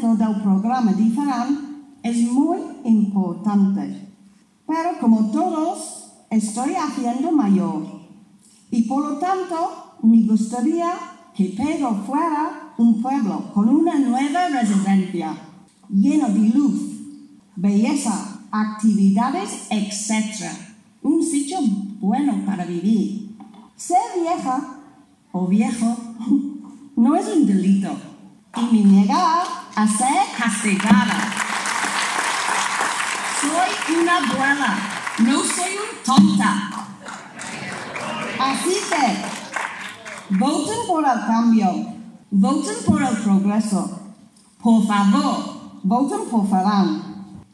esfuerzo del programa diferente es muy importante. Pero como todos, estoy haciendo mayor. Y por lo tanto, me gustaría que Pedro fuera un pueblo con una nueva residencia, lleno de luz, belleza, actividades, etc. Un sitio bueno para vivir. Ser vieja o viejo no es un delito y me niega a ser castigada. Soy una abuela, no soy un tonta. Así que, voten por el cambio, voten por el progreso. Por favor, voten por Ferran.